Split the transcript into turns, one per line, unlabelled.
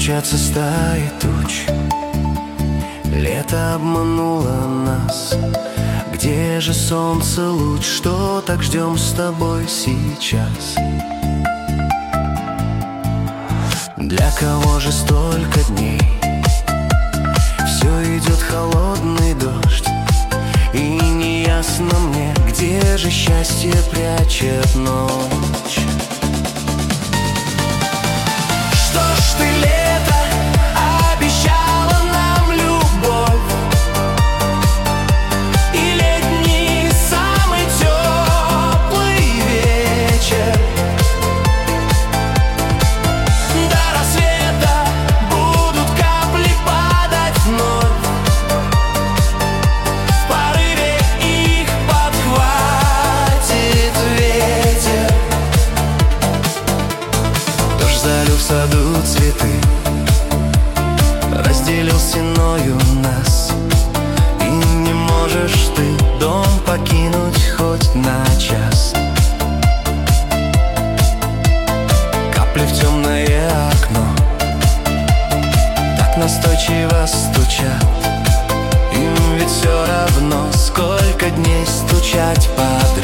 Мчатся стаи туч, лето обмануло нас. Где же солнце луч, что так ждем с тобой сейчас? Для кого же столько дней? Все идет холодный дождь, и неясно мне, где же счастье прячет ночь. Что ж ты, лето, обещала нам любовь, и летний самый теплый вечер. До рассвета будут капли падать вновь, в порыве их подхватит ветер. Дождь залил в саду цветы, разделил стеною нас, и не можешь ты дом покинуть хоть на час. Капли в темное окно так настойчиво стучат, им ведь все равно, сколько дней стучать по